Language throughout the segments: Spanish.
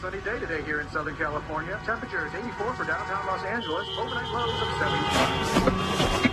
sunny day today here in Southern California. Temperature is 84 for downtown Los Angeles. Overnight lows of 70.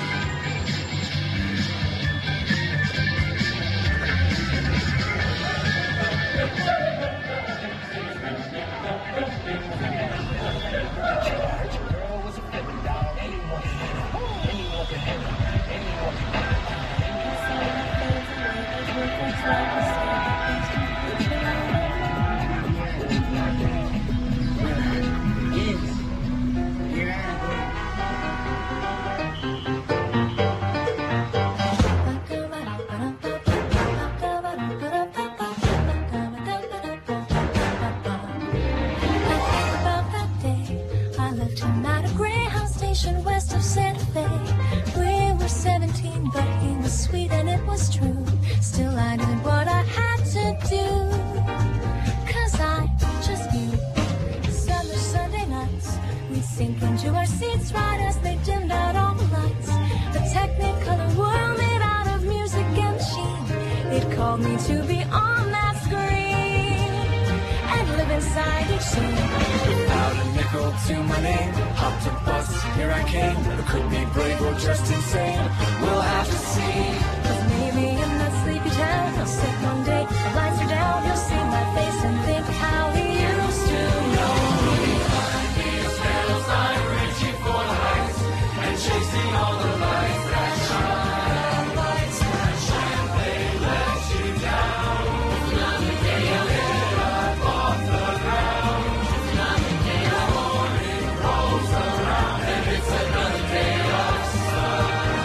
West of Santa Fe. We were 17, but he was sweet and it was true. Still I did what I had to do, 'cause I just knew. Summer Sunday nights, we'd sink into our seats right as they dimmed out all the lights. A technicolor world made out of music and machine. It called me to be on that screen and live inside each scene. Without a nickel to my name, hopped a bus, here I came. I could be brave or just insane, we'll have to see. 'Cause maybe in that sleepy town, I'll sit one day, the lights are down, you'll see my face and think how he used to know me. Behind these veils, I'm reaching for the heights and chasing all the lights that shine. Lights that shine, they let you down. It's another day I'll get up off the ground. It's another day the morning rolls around, and it's another day of sun.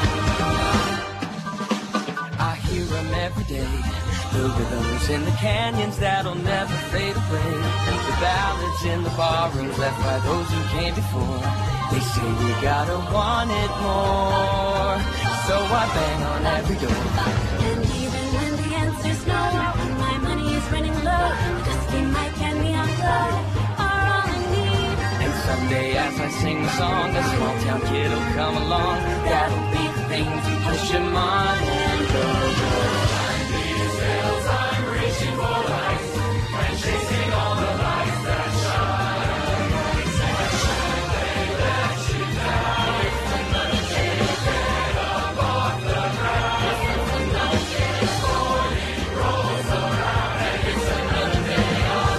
I hear them every day, the rhythms in the canyons that'll never fade away. The ballads in the barrooms left by those who came before. They say we gotta want it more, so I bang on every door. And even when the answer's no, when my money is running low, just be my candy on low are all I need. And someday as I sing the song, a small town kid will come along. That'll be the thing to push him on and go. Behind these hills, I'm reaching for the heights and chasing all the lights that shine. Lights that shine, they let you down. It's another day to get up off the ground. It's another day the morning rolls around, and it's another day of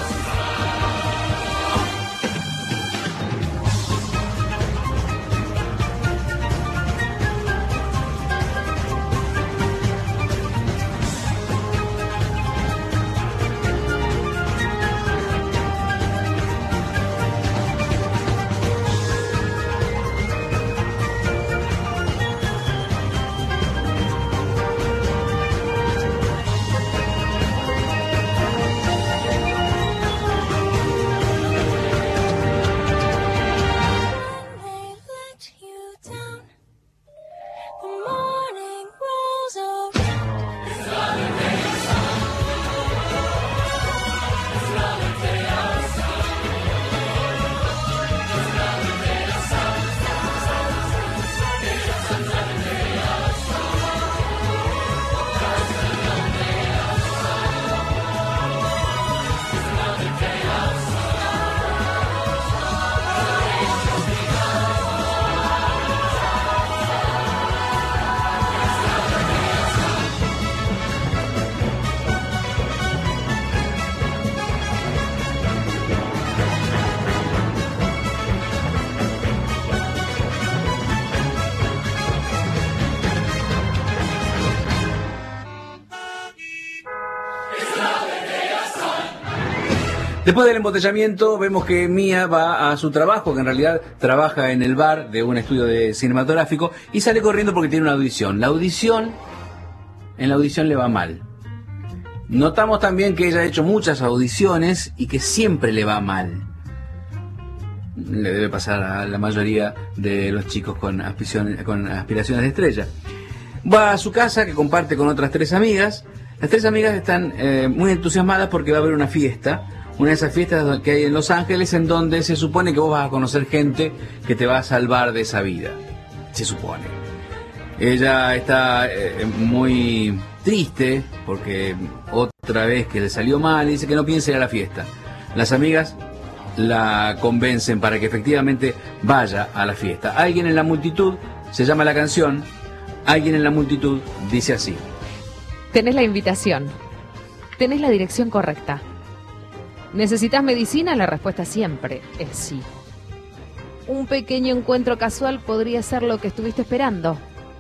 Después del embotellamiento vemos que Mia va a su trabajo, que en realidad trabaja en el bar de un estudio de cinematográfico, y sale corriendo porque tiene una audición. En la audición le va mal. Notamos también que ella ha hecho muchas audiciones y que siempre le va mal. Le debe pasar a la mayoría de los chicos con aspiraciones de estrella. Va a su casa, que comparte con otras tres amigas. Las tres amigas están muy entusiasmadas porque va a haber una fiesta. Una de esas fiestas que hay en Los Ángeles, en donde se supone que vos vas a conocer gente que te va a salvar de esa vida. Se supone. Ella está muy triste porque otra vez que le salió mal y dice que no piensa ir a la fiesta. Las amigas la convencen para que efectivamente vaya a la fiesta. Alguien en la multitud, se llama la canción, Alguien en la multitud dice así. Tenés la invitación. Tenés la dirección correcta. ¿Necesitas medicina? La respuesta siempre es sí. Un pequeño encuentro casual podría ser lo que estuviste esperando.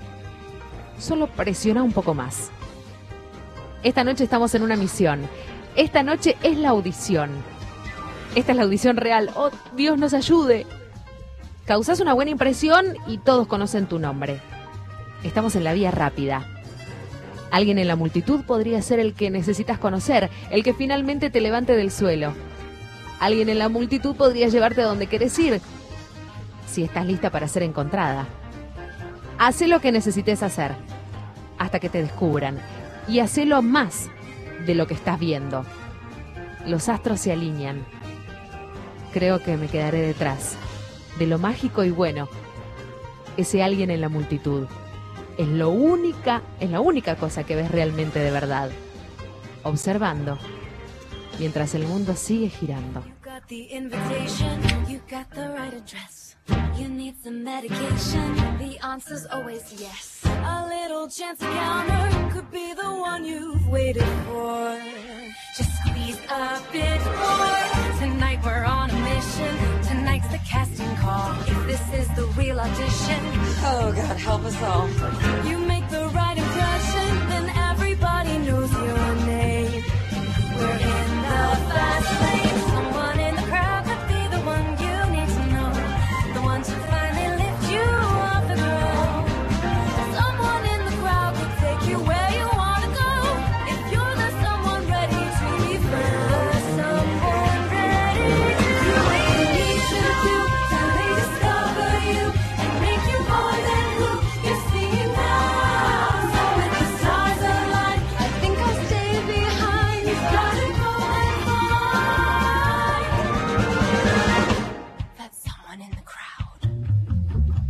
Solo presiona un poco más. Esta noche estamos en una misión. Esta noche es la audición. Esta es la audición real. ¡Oh, Dios nos ayude! Causás una buena impresión y todos conocen tu nombre. Estamos en la vía rápida. Alguien en la multitud podría ser el que necesitas conocer, el que finalmente te levante del suelo. Alguien en la multitud podría llevarte a donde querés ir, si estás lista para ser encontrada. Hacé lo que necesites hacer, hasta que te descubran, y hacelo más de lo que estás viendo. Los astros se alinean. Creo que me quedaré detrás de lo mágico y bueno. Ese alguien en la multitud. Es la única cosa que ves realmente de verdad. Observando, mientras el mundo sigue girando. You got the invitation, you got the right address. You need some medication, the answer's always yes. A little chance encounter could be the one you've waited for. Just squeeze a bit more. Tonight we're on a mission. Tonight's the casting call. If this is the real audition, Oh, God, help us all. you make the right impression, then everybody knows your name. We're in the fast lane. Someone in the crowd could be the one you need to know. The one to finally lift you off the ground. Someone in the crowd could take you where you want to go. If you're the someone ready to be found. Someone ready to do what you need to do till they discover you and make you more than who you're seeing now. So when the stars align, I think I'll stay behind. You've got to go and find that someone in the crowd.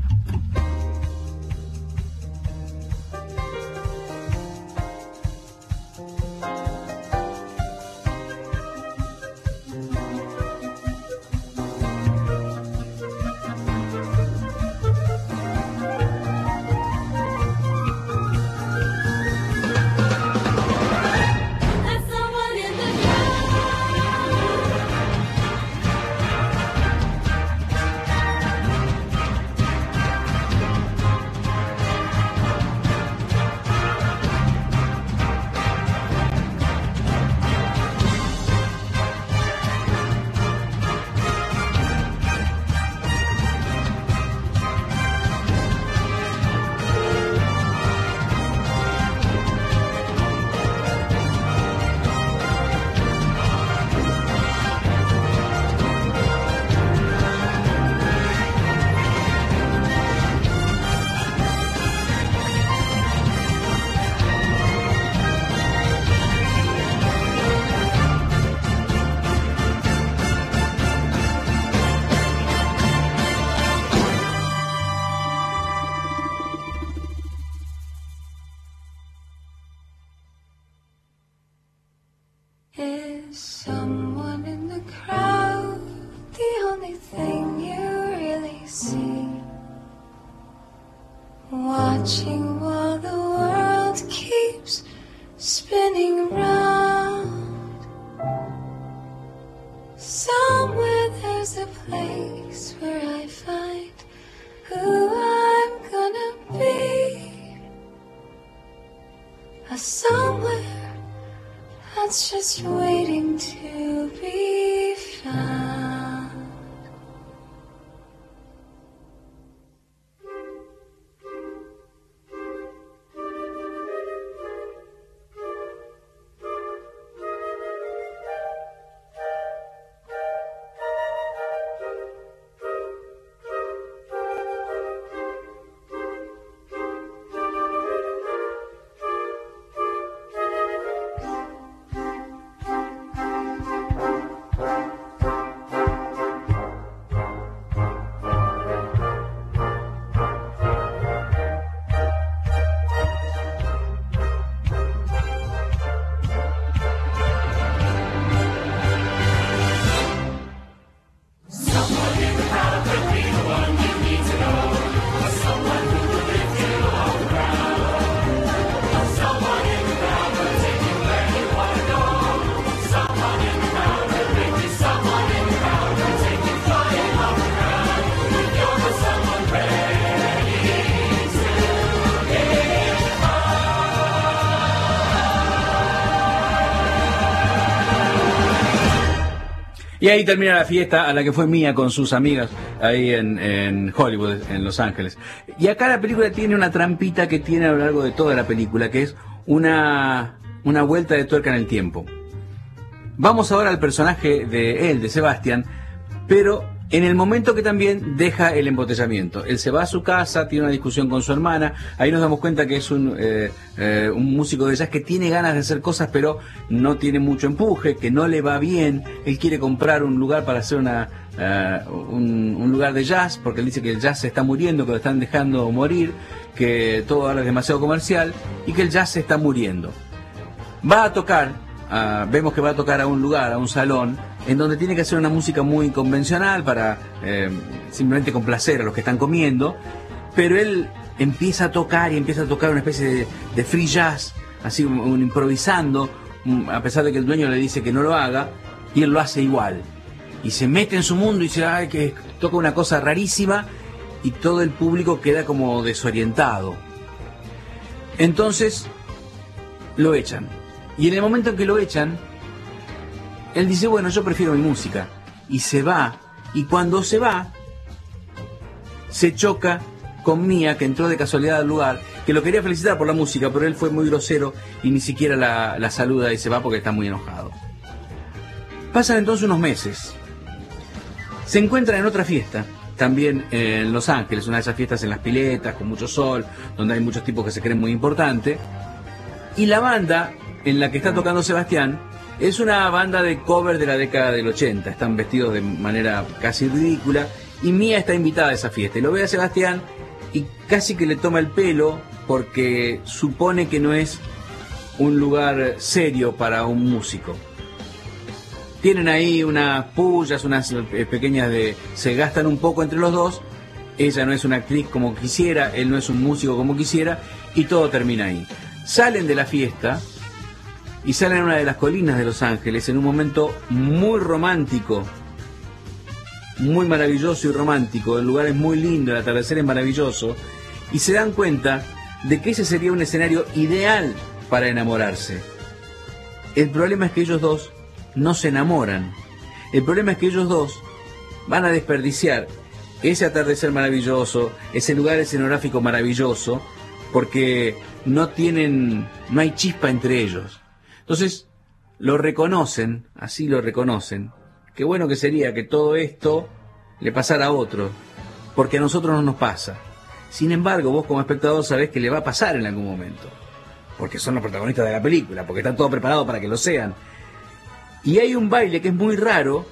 That someone in the Is someone in the crowd the only thing you really see? Watching while the world keeps spinning round. Somewhere there's a place where I find who I'm gonna be. A somewhere that's just waiting to be found. Y ahí termina la fiesta a la que fue Mía con sus amigas ahí en Hollywood, en Los Ángeles. Y acá la película tiene una trampita que tiene a lo largo de toda la película, que es una vuelta de tuerca en el tiempo. Vamos ahora al personaje de él, de Sebastián, pero en el momento que también deja el embotellamiento. Él se va a su casa, tiene una discusión con su hermana, ahí nos damos cuenta que es un músico de jazz que tiene ganas de hacer cosas, pero no tiene mucho empuje, que no le va bien. Él quiere comprar un lugar para hacer un lugar de jazz, porque él dice que el jazz se está muriendo, que lo están dejando morir, que todo ahora es demasiado comercial y que el jazz se está muriendo. Va a tocar, vemos que va a tocar a un lugar, a un salón, en donde tiene que hacer una música muy convencional para simplemente complacer a los que están comiendo, pero él empieza a tocar una especie de free jazz, así un improvisando, a pesar de que el dueño le dice que no lo haga, y él lo hace igual. Y se mete en su mundo y dice, ay, que toca una cosa rarísima, y todo el público queda como desorientado. Entonces lo echan. Y en el momento en que lo echan, él dice, bueno, yo prefiero mi música. Y se va. Y cuando se va, se choca con Mía, que entró de casualidad al lugar, que lo quería felicitar por la música, pero él fue muy grosero y ni siquiera la saluda y se va porque está muy enojado. Pasan entonces unos meses. Se encuentran en otra fiesta, también en Los Ángeles, una de esas fiestas en las piletas, con mucho sol, donde hay muchos tipos que se creen muy importantes. Y la banda en la que está tocando Sebastián es una banda de cover de la década del 80. Están vestidos de manera casi ridícula. Y Mía está invitada a esa fiesta. Y lo ve a Sebastián y casi que le toma el pelo porque supone que no es un lugar serio para un músico. Tienen ahí unas pullas, unas pequeñas se gastan un poco entre los dos. Ella no es una actriz como quisiera, él no es un músico como quisiera. Y todo termina ahí. Salen de la fiesta y salen a una de las colinas de Los Ángeles en un momento muy romántico, muy maravilloso y romántico. El lugar es muy lindo, el atardecer es maravilloso, y se dan cuenta de que ese sería un escenario ideal para enamorarse. El problema es que ellos dos no se enamoran. El problema es que ellos dos van a desperdiciar ese atardecer maravilloso, ese lugar escenográfico maravilloso, porque no hay chispa entre ellos. Entonces lo reconocen, así lo reconocen. Qué bueno que sería que todo esto le pasara a otro, porque a nosotros no nos pasa. Sin embargo, vos como espectador sabés que le va a pasar en algún momento, porque son los protagonistas de la película, porque están todo preparado para que lo sean. Y hay un baile que es muy raro.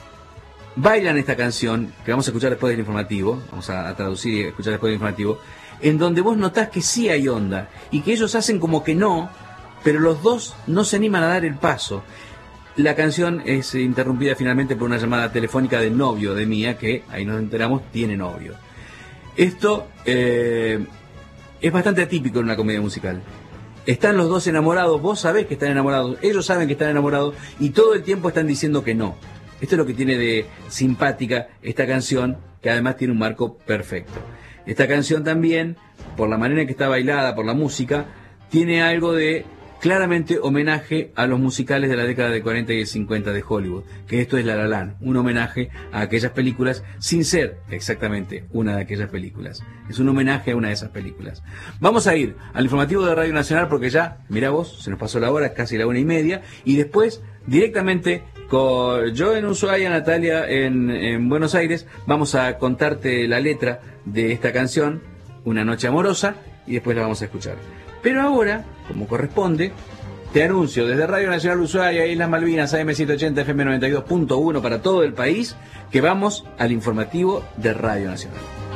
Bailan esta canción, que vamos a escuchar después del informativo, vamos a traducir y escuchar después del informativo, en donde vos notás que sí hay onda, y que ellos hacen como que no, pero los dos no se animan a dar el paso. La canción es interrumpida finalmente por una llamada telefónica del novio de Mía, que, ahí nos enteramos, tiene novio. Esto es bastante atípico en una comedia musical. Están los dos enamorados, vos sabés que están enamorados, ellos saben que están enamorados, y todo el tiempo están diciendo que no. Esto es lo que tiene de simpática esta canción, que además tiene un marco perfecto. Esta canción también, por la manera en que está bailada, por la música, tiene algo de claramente homenaje a los musicales de la década de 40 y 50 de Hollywood, que esto es La La Land, un homenaje a aquellas películas sin ser exactamente una de aquellas películas. Es un homenaje a una de esas películas. Vamos a ir al informativo de Radio Nacional porque ya, mirá vos, se nos pasó la hora, es casi la 1:30, y después directamente con yo en Ushuaia, Natalia en Buenos Aires, vamos a contarte la letra de esta canción, Una Noche Amorosa, y después la vamos a escuchar. Pero ahora, como corresponde, te anuncio desde Radio Nacional Ushuaia, Islas Malvinas, AM 780, FM 92.1 para todo el país, que vamos al informativo de Radio Nacional.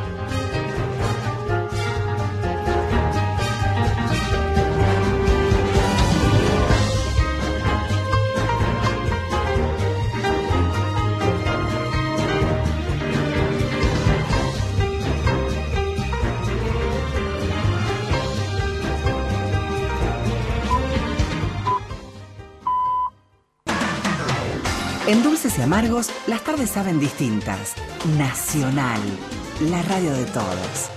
En Dulces y Amargos, las tardes saben distintas. Nacional, la radio de todos.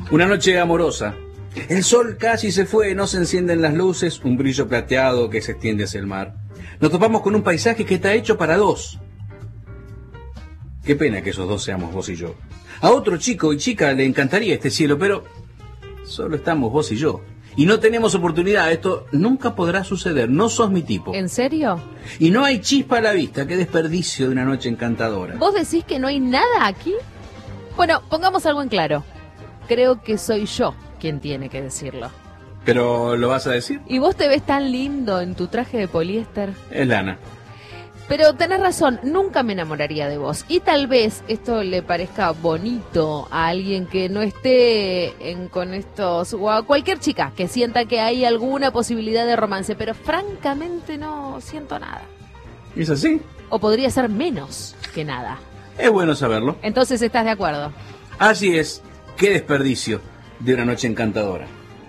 Una noche amorosa. El sol casi se fue, no se encienden las luces, un brillo plateado que se extiende hacia el mar. Nos topamos con un paisaje que está hecho para dos. Qué pena que esos dos seamos vos y yo. A otro chico y chica le encantaría este cielo, pero solo estamos vos y yo. Y no tenemos oportunidad, esto nunca podrá suceder, no sos mi tipo. ¿En serio? Y no hay chispa a la vista, qué desperdicio de una noche encantadora. ¿Vos decís que no hay nada aquí? Bueno, pongamos algo en claro. Creo que soy yo quien tiene que decirlo. ¿Pero lo vas a decir? ¿Y vos te ves tan lindo en tu traje de poliéster? Es lana. Pero tenés razón, nunca me enamoraría de vos. Y tal vez esto le parezca bonito a alguien que no esté con estos... o a cualquier chica que sienta que hay alguna posibilidad de romance, pero francamente no siento nada. ¿Es así? O podría ser menos que nada. Es bueno saberlo. Entonces, ¿estás de acuerdo? Así es. Qué desperdicio de una noche encantadora.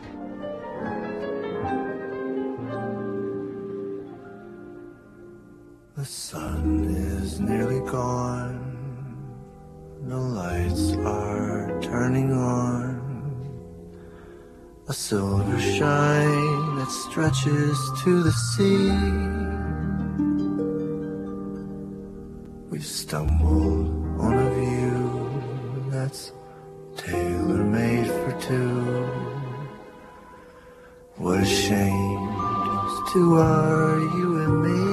The sun is nearly gone. The lights are turning on. A silver shine that stretches to the sea. We've stumbled on a view that's tailor-made for two. What a shame, just two are you and me.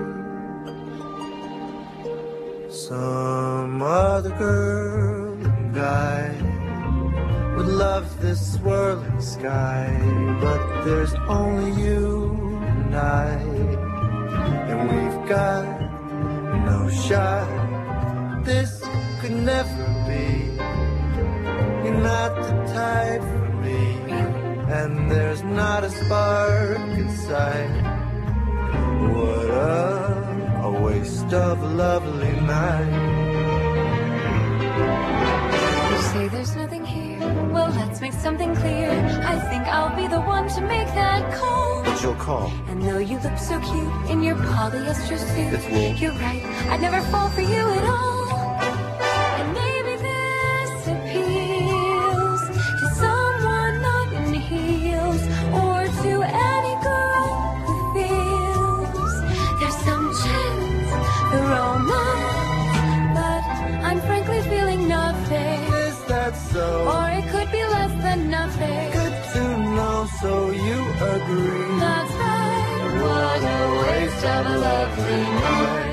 Some other girl and guy would love this swirling sky, but there's only you and I, and we've got no shot. This could never be. You're not the type for me, and there's not a spark inside. What a waste of a lovely night. You say there's nothing here. Well, let's make something clear. I think I'll be the one to make that call. But you'll call. And though you look so cute in your polyester suit, It's wool. you're right, I'd never fall for you at all. And maybe this appeals to someone not in heels, or to any girl who feels there's some chance for romance, but I'm frankly feeling nothing. Is that so? Or it could be less than nothing. Good to know, so you agree. That's right. What a waste of a lovely night.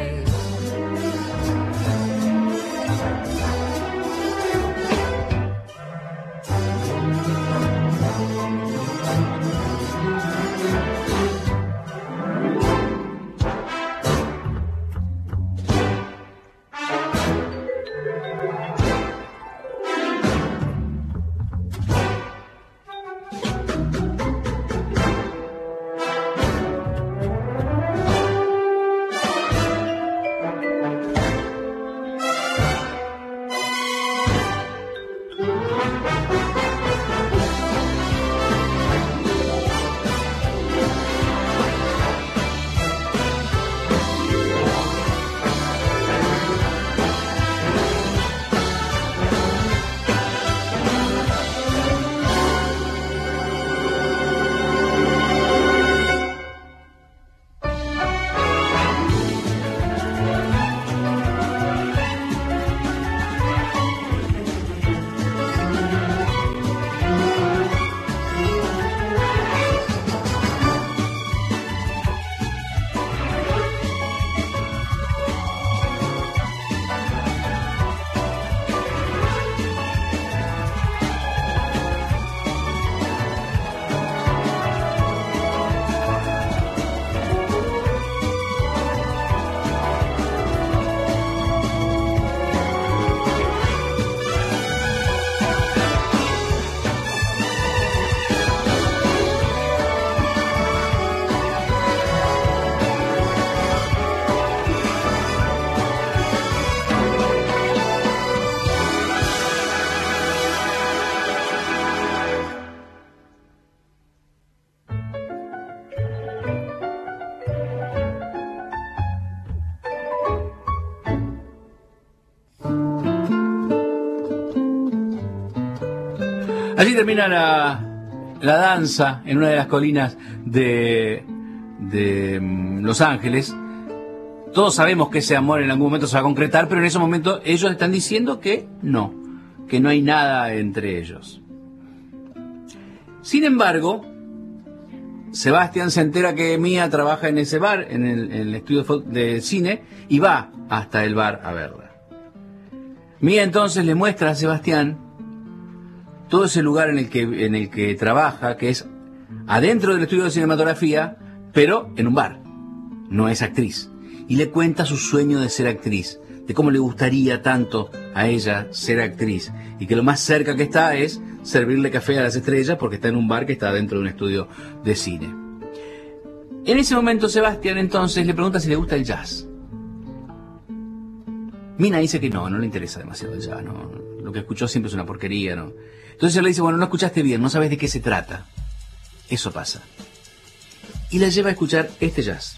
Así termina la danza en una de las colinas de Los Ángeles. Todos sabemos que ese amor en algún momento se va a concretar, pero en ese momento ellos están diciendo que no hay nada entre ellos. Sin embargo, Sebastián se entera que Mía trabaja en ese bar, en el estudio de cine, y va hasta el bar a verla. Mía entonces le muestra a Sebastián todo ese lugar en el que trabaja, que es adentro del estudio de cinematografía, pero en un bar. No es actriz. Y le cuenta su sueño de ser actriz, de cómo le gustaría tanto a ella ser actriz, y que lo más cerca que está es servirle café a las estrellas porque está en un bar que está dentro de un estudio de cine. En ese momento Sebastián entonces le pregunta si le gusta el jazz. Mina dice que no le interesa demasiado el jazz, no, lo que escuchó siempre es una porquería, ¿no? Entonces él le dice, bueno, no escuchaste bien, no sabes de qué se trata. Eso pasa. Y la lleva a escuchar este jazz.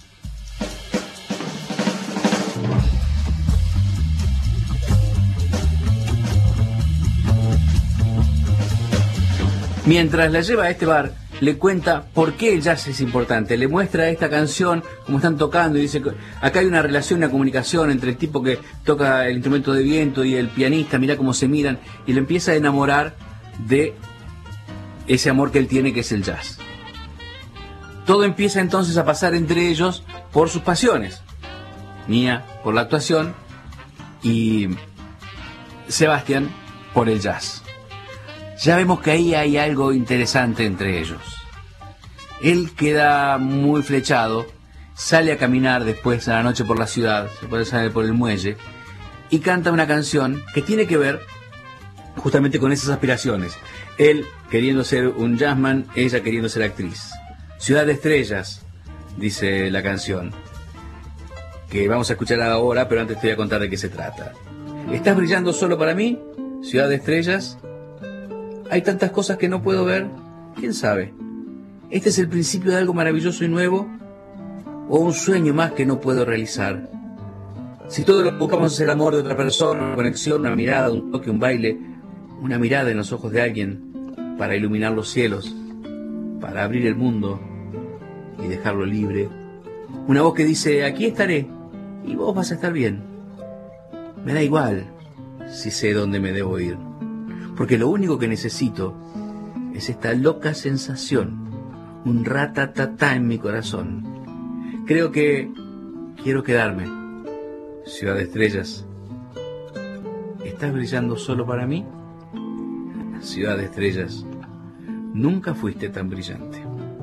Mientras la lleva a este bar, le cuenta por qué el jazz es importante. Le muestra esta canción, como están tocando, y dice que acá hay una relación, una comunicación entre el tipo que toca el instrumento de viento y el pianista, mira cómo se miran, y le empieza a enamorar de ese amor que él tiene, que es el jazz. Todo empieza entonces a pasar entre ellos por sus pasiones. Mía por la actuación y Sebastián por el jazz. Ya vemos que ahí hay algo interesante entre ellos. Él queda muy flechado, sale a caminar después a la noche por la ciudad, se puede salir por el muelle, y canta una canción que tiene que ver justamente con esas aspiraciones. Él queriendo ser un jazzman, ella queriendo ser actriz. Ciudad de Estrellas, dice la canción, que vamos a escuchar ahora, pero antes te voy a contar de qué se trata. ¿Estás brillando solo para mí? Ciudad de Estrellas. Hay tantas cosas que no puedo ver. ¿Quién sabe? ¿Este es el principio de algo maravilloso y nuevo? ¿O un sueño más que no puedo realizar? Si todo lo que buscamos es el amor de otra persona, una conexión, una mirada, un toque, un baile, una mirada en los ojos de alguien para iluminar los cielos, para abrir el mundo y dejarlo libre. Una voz que dice, aquí estaré y vos vas a estar bien. Me da igual si sé dónde me debo ir. Porque lo único que necesito es esta loca sensación, un ratatatá en mi corazón. Creo que quiero quedarme. Ciudad de Estrellas, ¿estás brillando solo para mí? Ciudad de Estrellas, nunca fuiste tan brillante.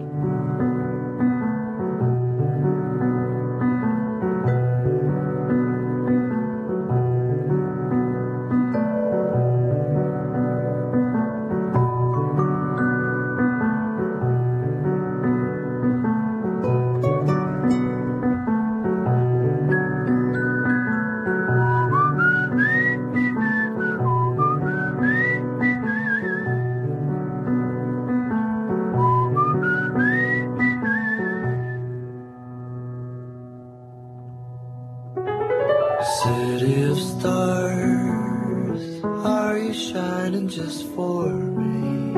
City of stars, are you shining just for me?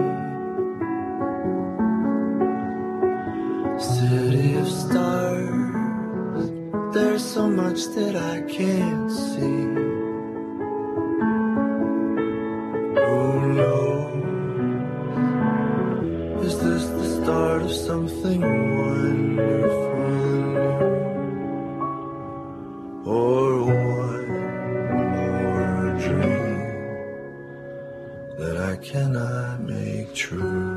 City of stars, there's so much that I can't see. Who knows? Is this the start of something wonderful? Or one more dream that I cannot make true.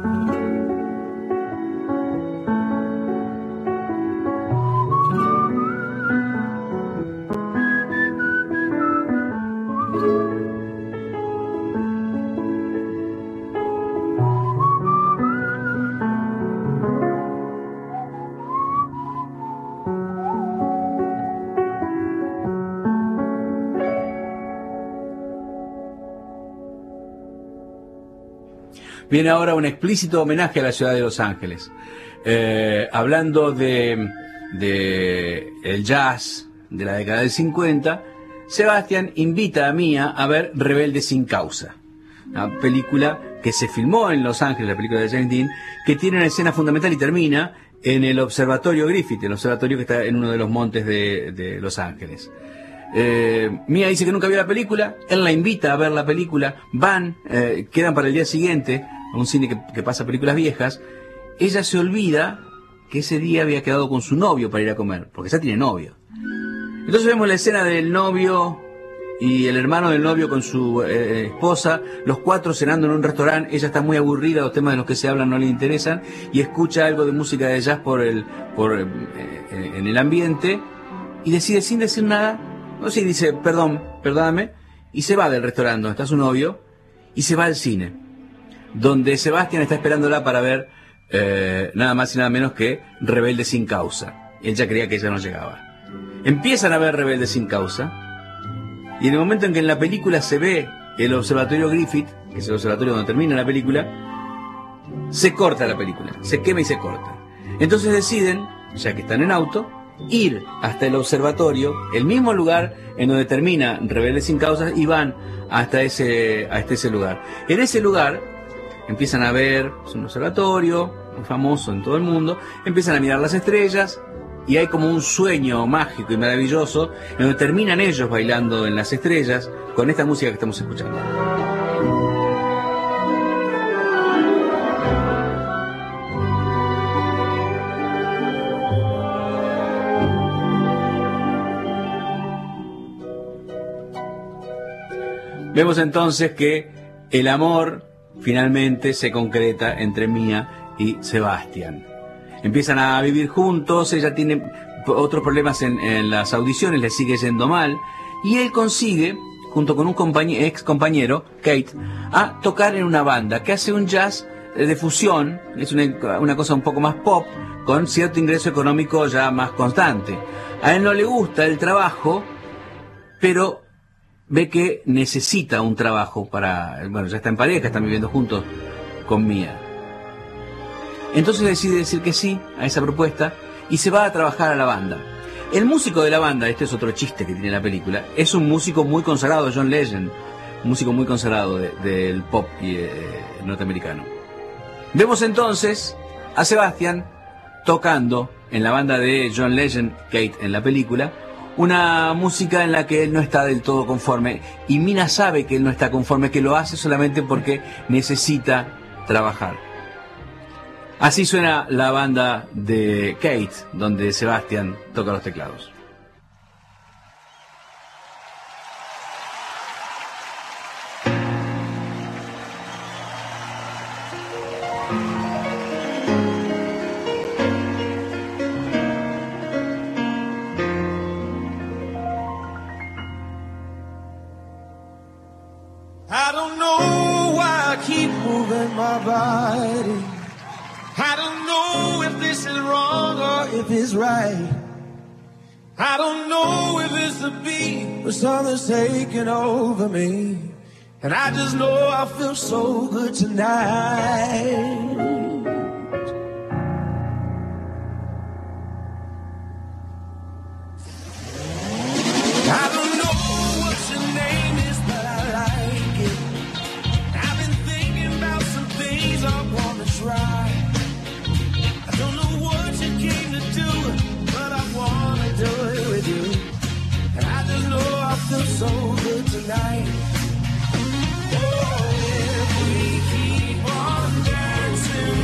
Viene ahora un explícito homenaje a la ciudad de Los Ángeles. Hablando de el jazz de la década del 50, Sebastián invita a Mía a ver Rebelde sin causa, una película que se filmó en Los Ángeles, la película de James Dean, que tiene una escena fundamental y termina en el observatorio Griffith, el observatorio que está en uno de los montes de Los Ángeles. Mia dice que nunca vio la película, él la invita a ver la película, quedan para el día siguiente a un cine que pasa películas viejas. Ella se olvida que ese día había quedado con su novio para ir a comer, porque ya tiene novio. Entonces vemos la escena del novio y el hermano del novio con su esposa, los cuatro cenando en un restaurante. Ella está muy aburrida, los temas de los que se hablan no le interesan, y escucha algo de música de jazz en el ambiente, y decide, sin decir nada, no sé, dice, perdóname, y se va del restaurante donde está su novio, y se va al cine, donde Sebastián está esperándola para ver nada más y nada menos que Rebelde sin causa. Él ya creía que ella no llegaba. Empiezan a ver Rebelde sin causa, y en el momento en que en la película se ve el observatorio Griffith, que es el observatorio donde termina la película, se corta la película, se quema y se corta. Entonces deciden, ya que están en auto, ir hasta el observatorio, el mismo lugar en donde termina Rebelde sin causa, y van hasta ese lugar. En ese lugar empiezan a ver, es un observatorio muy famoso en todo el mundo, empiezan a mirar las estrellas, y hay como un sueño mágico y maravilloso en donde terminan ellos bailando en las estrellas con esta música que estamos escuchando. Vemos entonces que el amor finalmente se concreta entre Mia y Sebastián. Empiezan a vivir juntos, ella tiene otros problemas en las audiciones, le sigue yendo mal, y él consigue, junto con un ex compañero, Kate, a tocar en una banda que hace un jazz de fusión, es una cosa un poco más pop, con cierto ingreso económico ya más constante. A él no le gusta el trabajo, pero ve que necesita un trabajo ya está en pareja, están viviendo juntos con Mia. Entonces decide decir que sí a esa propuesta y se va a trabajar a la banda. El músico de la banda, este es otro chiste que tiene la película, es un músico muy consagrado, John Legend, un músico muy consagrado del pop norteamericano. Vemos entonces a Sebastián tocando en la banda de John Legend, Kate en la película, una música en la que él no está del todo conforme, y Mina sabe que él no está conforme, que lo hace solamente porque necesita trabajar. Así suena la banda de Kate, donde Sebastián toca los teclados. I don't know why I keep moving my body. I don't know if this is wrong or if it's right. I don't know if it's the beat or something's taking over me. And I just know I feel so good tonight. I don't know what your name is, but I like it. I've been thinking about some things I want to try. I don't know what you came to do, but I want to do it with you. And I just know I feel so good tonight. Oh, if we keep on dancing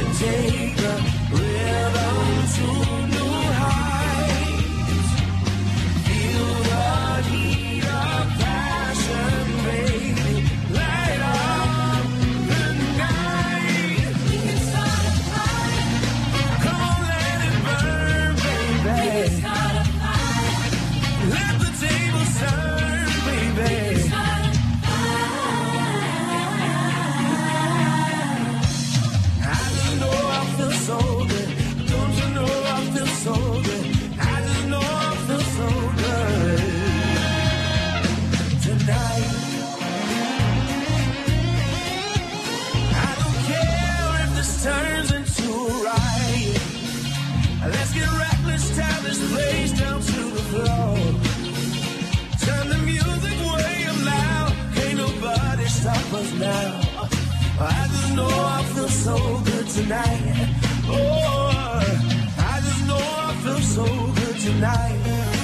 tonight. Oh, I just know I feel so good tonight.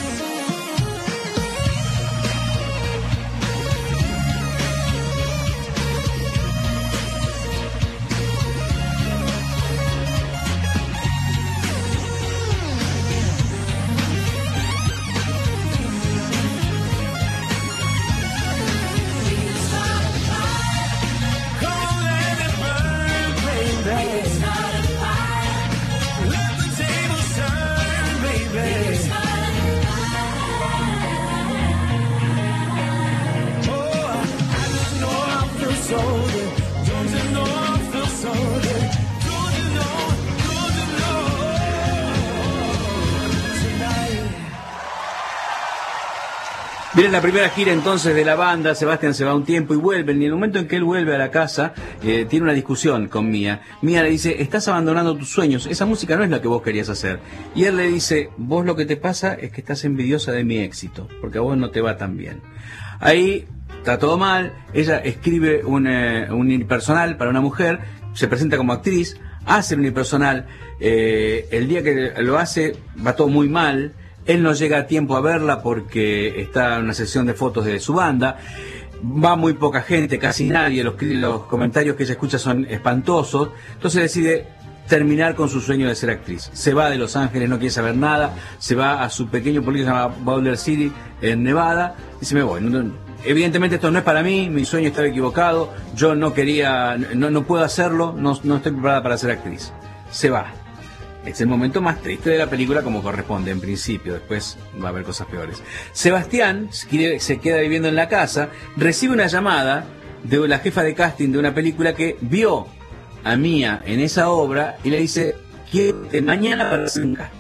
Viene la primera gira entonces de la banda. Sebastián se va un tiempo y vuelve. Y en el momento en que él vuelve a la casa, tiene una discusión con Mía. Mía le dice: estás abandonando tus sueños, esa música no es la que vos querías hacer. Y él le dice: vos lo que te pasa es que estás envidiosa de mi éxito, porque a vos no te va tan bien. Ahí está todo mal. Ella escribe un unipersonal para una mujer, se presenta como actriz, hace el unipersonal. El día que lo hace va todo muy mal. Él no llega a tiempo a verla porque está en una sesión de fotos de su banda. Va muy poca gente, casi nadie. Los comentarios que ella escucha son espantosos. Entonces decide terminar con su sueño de ser actriz. Se va de Los Ángeles, no quiere saber nada. Se va a su pequeño pueblito que se llama Boulder City, en Nevada. Dice: me voy. Evidentemente esto no es para mí. Mi sueño estaba equivocado. Yo no quería, no puedo hacerlo. No estoy preparada para ser actriz. Se va. Es el momento más triste de la película, como corresponde en principio. Después va a haber cosas peores. Sebastián se queda viviendo en la casa. Recibe una llamada de la jefa de casting de una película que vio a Mía en esa obra y le dice: quiero mañana para hacer un casting.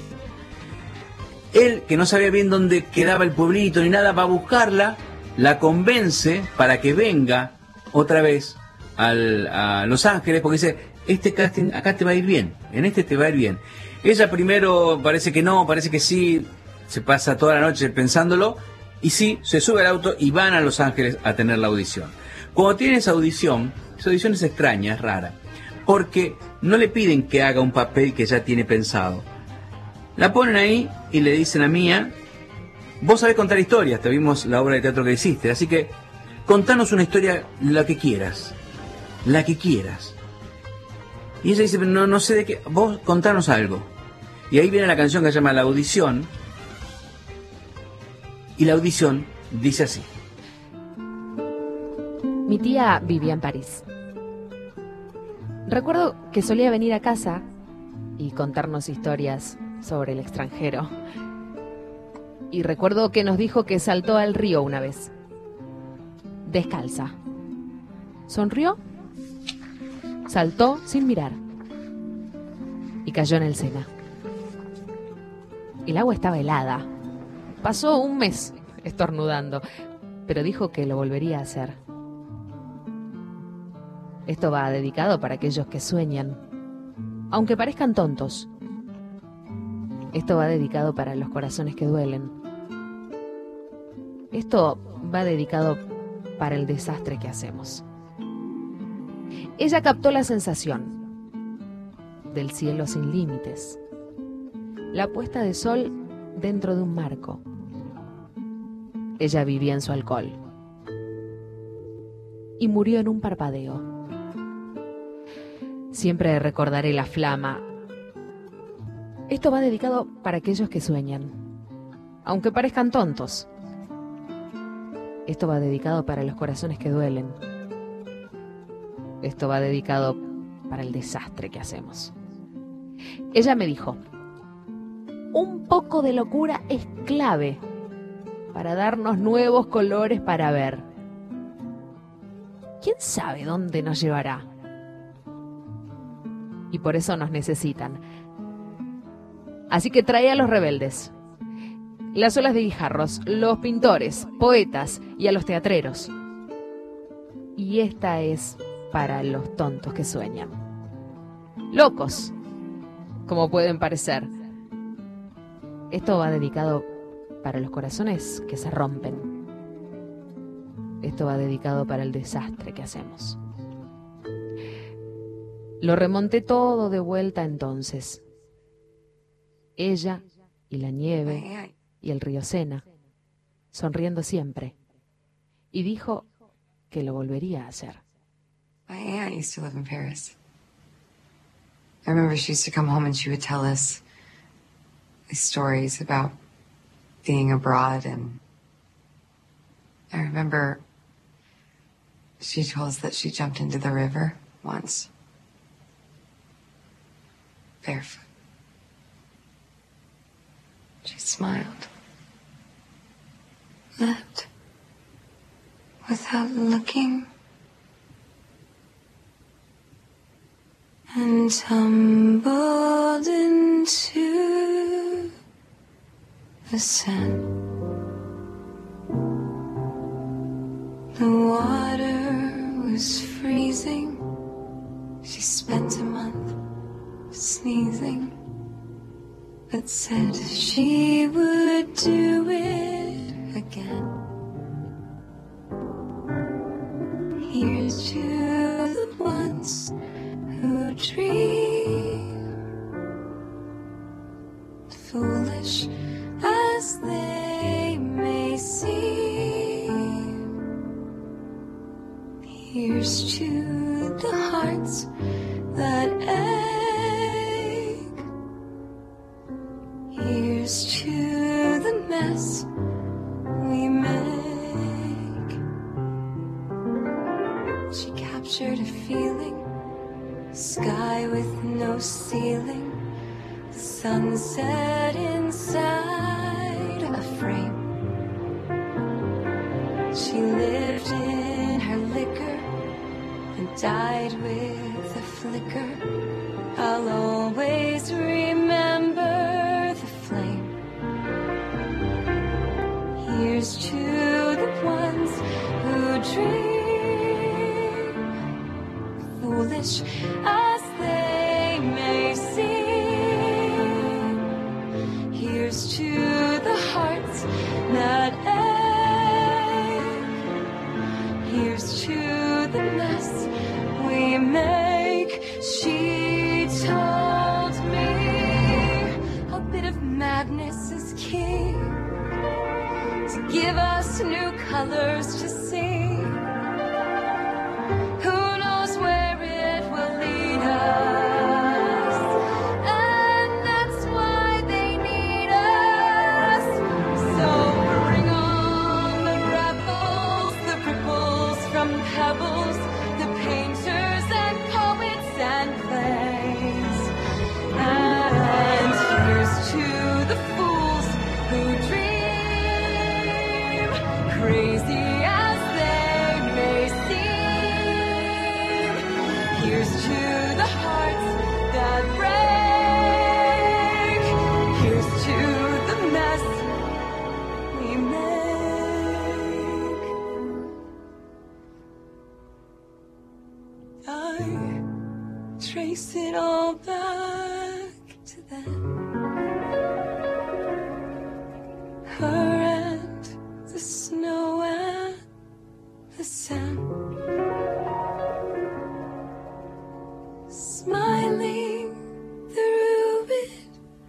Él, que no sabía bien dónde quedaba el pueblito ni nada, va a buscarla, la convence para que venga otra vez a Los Ángeles, porque dice: este casting acá te va a ir bien, en este te va a ir bien. Ella primero parece que no, parece que sí, se pasa toda la noche pensándolo, y sí, se sube al auto y van a Los Ángeles a tener la audición. Cuando tiene esa audición es extraña, es rara, porque no le piden que haga un papel que ya tiene pensado. La ponen ahí y le dicen a Mía: vos sabés contar historias, te vimos la obra de teatro que hiciste, así que contanos una historia, la que quieras. Y ella dice: pero no sé de qué, vos contanos algo. Y ahí viene la canción que se llama La Audición. Y la audición dice así. Mi tía vivía en París. Recuerdo que solía venir a casa y contarnos historias sobre el extranjero. Y recuerdo que nos dijo que saltó al río una vez, descalza. Sonrió, saltó sin mirar y cayó en el Sena. El agua estaba helada. Pasó un mes estornudando, pero dijo que lo volvería a hacer. Esto va dedicado para aquellos que sueñan, aunque parezcan tontos. Esto va dedicado para los corazones que duelen. Esto va dedicado para el desastre que hacemos. Ella captó la sensación del cielo sin límites, la puesta de sol dentro de un marco. Ella vivía en su alcohol y murió en un parpadeo. Siempre recordaré la flama. Esto va dedicado para aquellos que sueñan, aunque parezcan tontos. Esto va dedicado para los corazones que duelen. Esto va dedicado para el desastre que hacemos. Ella me dijo: un poco de locura es clave para darnos nuevos colores para ver. ¿Quién sabe dónde nos llevará? Y por eso nos necesitan. Así que trae a los rebeldes, las olas de guijarros, los pintores, poetas y a los teatreros. Y esta es para los tontos que sueñan. Locos, como pueden parecer. Esto va dedicado para los corazones que se rompen. Esto va dedicado para el desastre que hacemos. Lo remonté todo de vuelta entonces. Ella y la nieve y el río Sena, sonriendo siempre. Y dijo que lo volvería a hacer. My aunt used to live in Paris. I remember she used to come home and she would tell us these stories about being abroad, and I remember she told us that she jumped into the river once, barefoot. She smiled, left without looking, and tumbled into the sand. The water was freezing. She spent a month sneezing, but said she would do it again. Here's to the ones who dream, foolish as they may seem. Here's to the hearts that ache. Here's to the mess we make. She captured a feeling, sky with no ceiling, the sunset inside a frame. She lived in her liquor and died with a flicker. I'll always remember the flame. Here's to the ones who dream, foolish as they may seem. Here's to the hearts that ache. Here's to the mess we make. She told me a bit of madness is key, to give us new colors to see. Who knows where it will lead us? And that's why they need us. So bring on the rebels, the ripples from pebbles, the painters and poets and plays. And here's to the fools who dream, crazy as they may seem. Here's to the hearts that break. Here's to the mess we make. I trace it all back to then. Her and the snow and the sand, smiling through it.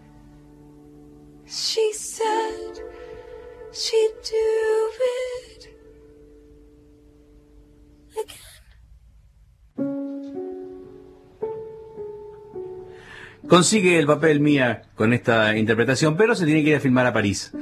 She said she'd do it again. Consigue el papel Mía con esta interpretación, pero se tiene que ir a filmar a París.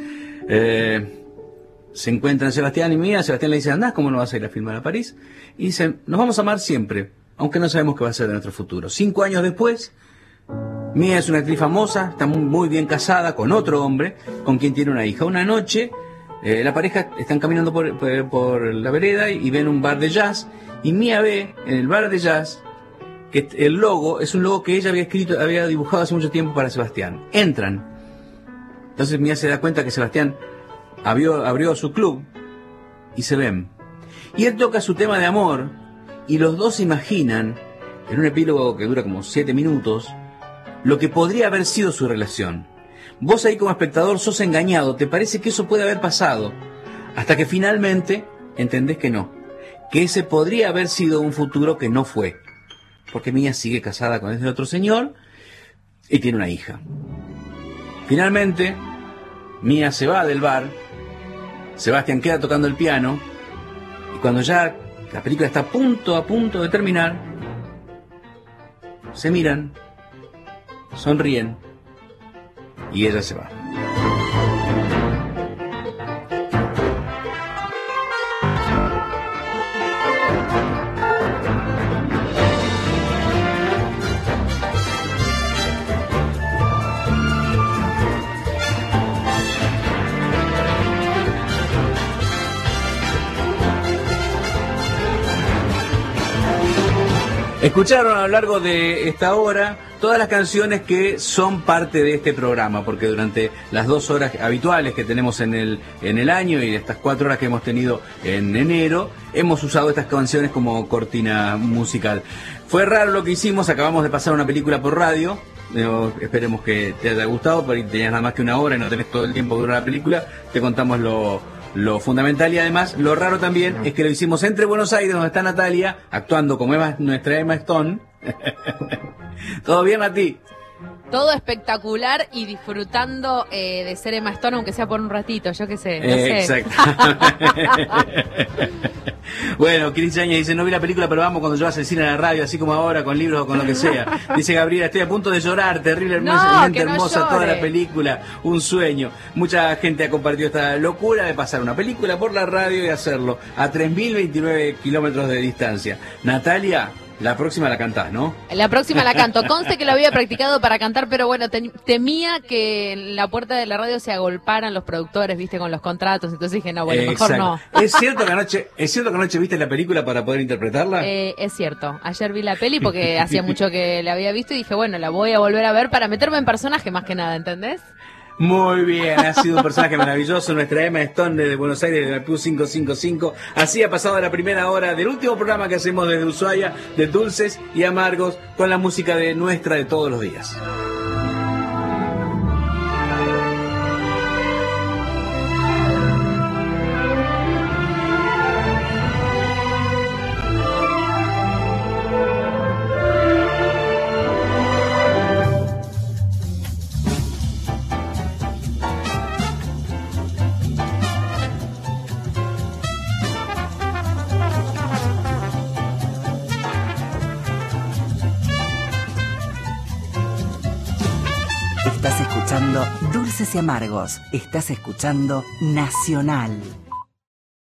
Se encuentran Sebastián y Mía. Sebastián le dice: andás, ¿cómo no vas a ir a filmar a París? Y dicen: nos vamos a amar siempre, aunque no sabemos qué va a ser de nuestro futuro. 5 años después, Mía es una actriz famosa, está muy bien casada con otro hombre, con quien tiene una hija. Una noche, la pareja están caminando por la vereda y ven un bar de jazz, y Mía ve en el bar de jazz que el logo es un logo que ella había dibujado hace mucho tiempo para Sebastián. Entran. Entonces Mía se da cuenta que Sebastián abrió su club y se ven. Y él toca su tema de amor y los dos imaginan, en un epílogo que dura como 7 minutos, lo que podría haber sido su relación. Vos ahí como espectador sos engañado, te parece que eso puede haber pasado, hasta que finalmente entendés que no, que ese podría haber sido un futuro que no fue. porque Mía sigue casada con ese otro señor y tiene una hija. Finalmente, Mía se va del bar, Sebastián queda tocando el piano, y cuando ya la película está a punto de terminar, se miran, sonríen, y ella se va. Escucharon a lo largo de esta hora todas las canciones que son parte de este programa, porque durante las 2 horas habituales que tenemos en el año y estas 4 horas que hemos tenido en enero, hemos usado estas canciones como cortina musical. Fue raro lo que hicimos, acabamos de pasar una película por radio, esperemos que te haya gustado, porque tenías nada más que 1 hora y no tenés todo el tiempo que dura la película, te contamos lo fundamental, y además lo raro también es que lo hicimos entre Buenos Aires, donde está Natalia actuando como nuestra Emma Stone. ¿Todo bien, a ti? Todo espectacular y disfrutando de ser Emma Stone, aunque sea por un ratito, yo qué sé, no sé. Exacto. Bueno, Cris Yañez dice, no vi la película, pero vamos cuando llevas el cine a la radio, así como ahora, con libros o con lo que sea. Dice Gabriela, estoy a punto de llorar, terriblemente hermosa toda la película, un sueño. Mucha gente ha compartido esta locura de pasar una película por la radio y hacerlo a 3.029 kilómetros de distancia. Natalia, la próxima la cantás, ¿no? La próxima la canto. Conste que lo había practicado para cantar, pero bueno, temía que en la puerta de la radio se agolparan los productores, viste, con los contratos. Entonces dije, no, bueno, mejor no. ¿Es cierto que anoche viste la película para poder interpretarla? Es cierto. Ayer vi la peli porque hacía mucho que la había visto y dije, bueno, la voy a volver a ver para meterme en personaje más que nada, ¿entendés? Muy bien, ha sido un personaje maravilloso, nuestra Emma Stone de Buenos Aires, de Maipú 555. Así ha pasado la primera hora del último programa que hacemos desde Ushuaia, de Dulces y Amargos, con la música de todos los días. Estás escuchando Dulces y Amargos. Estás escuchando Nacional.